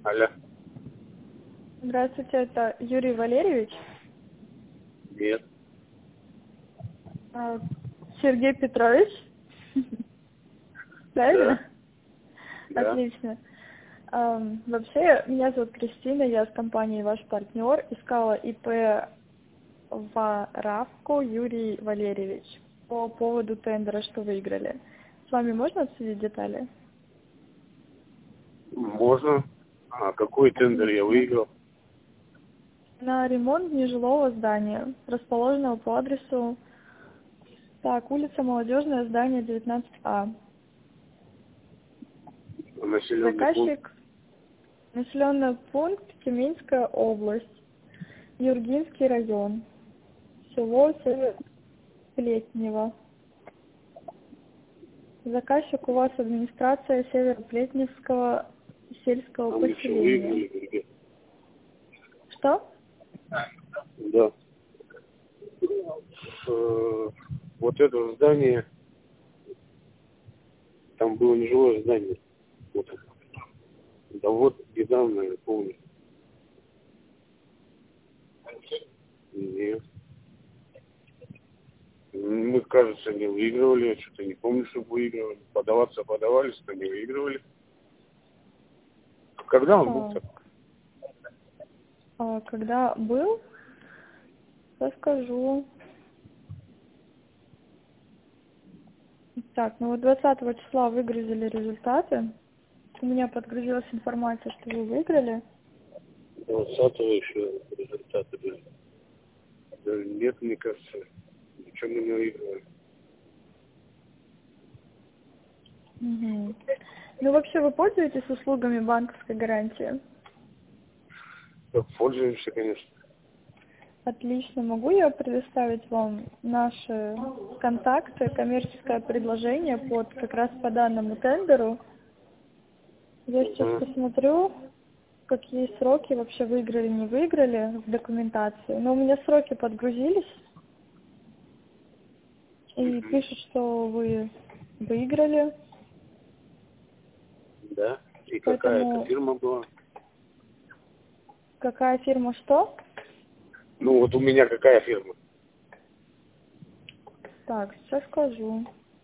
Алло. Здравствуйте, это Юрий Валерьевич? Нет. Сергей Петрович? Правильно? Да. Отлично. Вообще, меня зовут Кристина, я с компанией «Ваш партнер». Искала ИП Воравко Юрий Валерьевич по поводу тендера, что выиграли. С вами можно обсудить детали? Можно. А какой тендер я выиграл? На ремонт нежилого здания, расположенного по адресу улица Молодежная, здание 19А. Населенный пункт. Заказчик — населенный пункт Тюменская область, Юргинский район, село Североплетнево. Заказчик у вас администрация Североплетневского сельского поселения. Что? Да. Вот это здание, там было нежилое здание. Вот. Да вот, недавно, я помню. Нет. Мы, кажется, не выигрывали, я что-то не помню, что выигрывали. Подаваться подавались, но не выигрывали. Когда он был? Когда был, расскажу. Так, ну вот 20 числа выгрузили результаты. У меня подгрузилась информация, что вы выиграли. 20-го еще результаты были. Да нет, мне кажется, ничего мы не выигрывали. Угу. Ну, вообще, вы пользуетесь услугами банковской гарантии? Да, пользуемся, конечно. Отлично. Могу я предоставить вам наши контакты, коммерческое предложение как раз по данному тендеру? Я сейчас посмотрю, какие сроки вообще выиграли, не выиграли в документации. Но у меня сроки подгрузились. И пишут, что вы выиграли. Да? И Поэтому... какая-то фирма была? Какая фирма что? Ну вот у меня какая фирма? Так, сейчас скажу.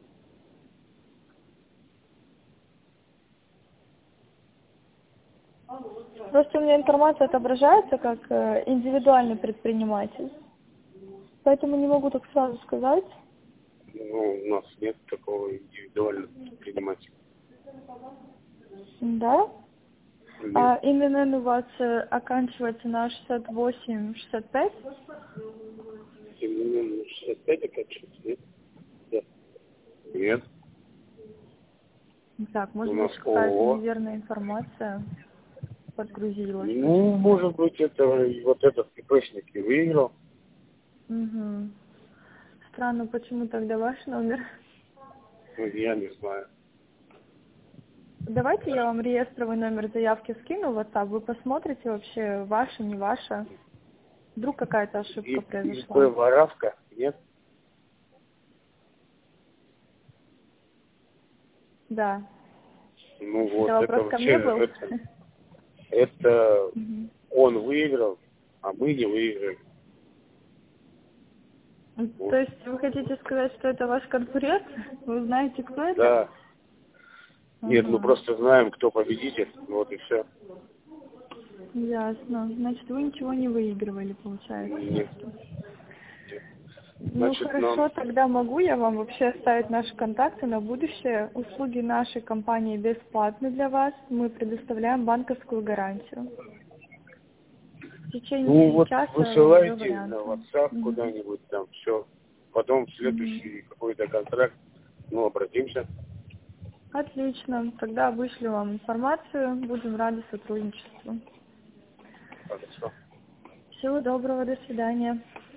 Просто у меня информация отображается как индивидуальный предприниматель. Поэтому не могу так сразу сказать. Ну, у нас нет такого индивидуального предпринимателя. Да? Нет. А именно у вас оканчивается на 68-65? Именно 65 оканчивается, нет? Да. Нет. Так, может У быть нас какая-то ООО. неверная информация подгрузилась. Ну, может быть, это вот этот ИПшник и выиграл. Угу. Странно, почему тогда ваш номер? Ну, я не знаю. Давайте я вам реестровый номер заявки скину в WhatsApp. Вы посмотрите вообще, ваше, не ваше. Вдруг какая-то ошибка произошла. ИП Воравко, нет? Да. Ну вот, Это это вопрос ко мне был? вообще, это он выиграл, а мы не выиграли. То есть вы хотите сказать, что это ваш конкурент? Вы знаете, кто это? Да. Нет, мы просто знаем, кто победитель, вот и все. Ясно. Значит, вы ничего не выигрывали, получается. Нет. Ну Значит, хорошо, тогда могу я вам вообще оставить наши контакты на будущее. Услуги нашей компании бесплатны для вас. Мы предоставляем банковскую гарантию. В течение часа высылайте на WhatsApp варианты. куда-нибудь там, все. Потом в следующий какой-то контракт, обратимся. Отлично. Тогда вышлю вам информацию. Будем рады сотрудничеству. Хорошо. Всего доброго. До свидания.